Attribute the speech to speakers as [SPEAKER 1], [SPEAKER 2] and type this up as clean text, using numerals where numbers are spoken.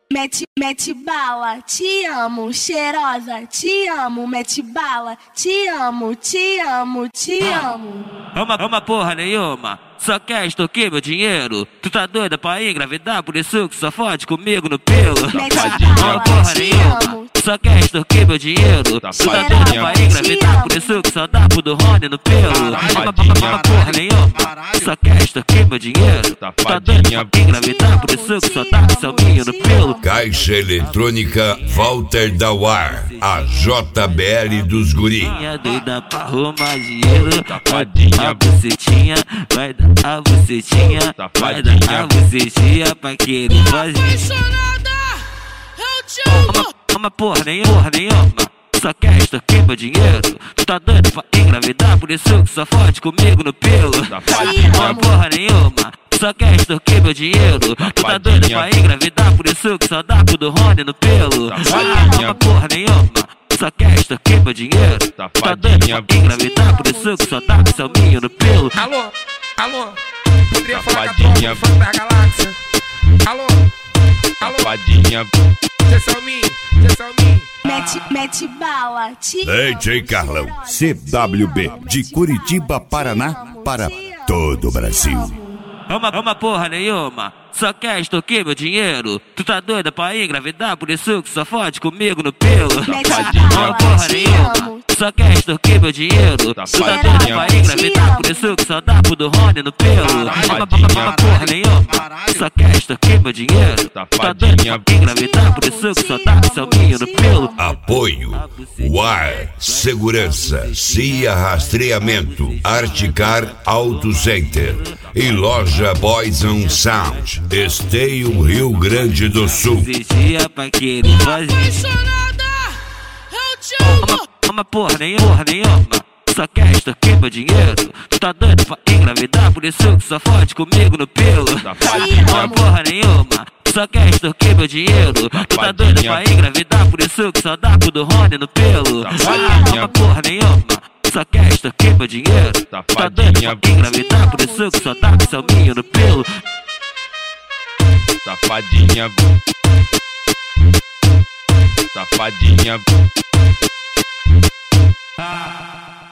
[SPEAKER 1] Mete bala, te amo, cheirosa, te amo, mete bala, te amo, te amo, te amo.
[SPEAKER 2] Uma porra nenhuma, só quer extorquir meu dinheiro. Tu tá doida pra engravidar, por isso que só fode comigo no pelo. Uma porra nenhuma, só quer extorquir meu dinheiro. Tu tá doida pra engravidar, por isso que só dá pro do Rony no pelo. Uma porra nenhuma, só quer extorquir meu dinheiro. Tu tá doida pra engravidar, por isso que só dá pro seu minho no pelo.
[SPEAKER 3] Caixa Eletrônica Walter Dauar, a JBL dos guri.
[SPEAKER 2] Doida pra arrumar dinheiro, a bucetinha, vai dar a bucetinha, vai dar a bucetinha pra que ele faz. Uma porra nenhuma, só quer extorquir meu dinheiro. Tu tá doido pra engravidar, por isso que só fode comigo no pelo. Uma porra nenhuma, só quer extorquir meu dinheiro. Tu tá doido pra engravidar, por isso que só dá pro do Rony no pelo. Uma porra nenhuma, só quer extorquir meu dinheiro. Tu tá doido pra engravidar, por isso que só dá pro seu minho no pelo.
[SPEAKER 4] Alô, poderia falar com a tropa do funk da galáxia? Alô, Jessalmin.
[SPEAKER 1] Mete bala, te amo.
[SPEAKER 3] DJ Carlão,
[SPEAKER 5] CWB, de Curitiba, Paraná, para todo o Brasil.
[SPEAKER 2] Uma porra nenhuma, só quer extorquir meu dinheiro. Tu tá doida pra engravidar, por isso que só fode comigo no pelo. Uma porra nenhuma, só quer extorquir meu dinheiro. Tu tá doida pra engravidar, por isso que só dá pro do Rony no pelo. Uma porra nenhuma, só quer extorquir meu dinheiro. Tu tá doida pra engravidar, por isso que só dá pro seu minho no pelo.
[SPEAKER 3] apoio, UAR, Segurança, CIA Rastreamento, Articar Auto Center e Loja Boys on Sound, Esteio, Rio Grande do Sul.
[SPEAKER 2] Uma porra nenhuma, só quer extorquir meu dinheiro. Tu tá doido pra engravidar, por isso que só fode comigo no pelo. Uma porra nenhuma, só quer extorquir meu dinheiro. Tu tá doido pra engravidar, por isso que só dá pro do Rony no pelo. Uma porra nenhuma, só quer extorquir meu dinheiro. Tu tá doido pra engravidar, por isso que só dá pro seu minho no pelo.
[SPEAKER 6] Safadinha, safadinha.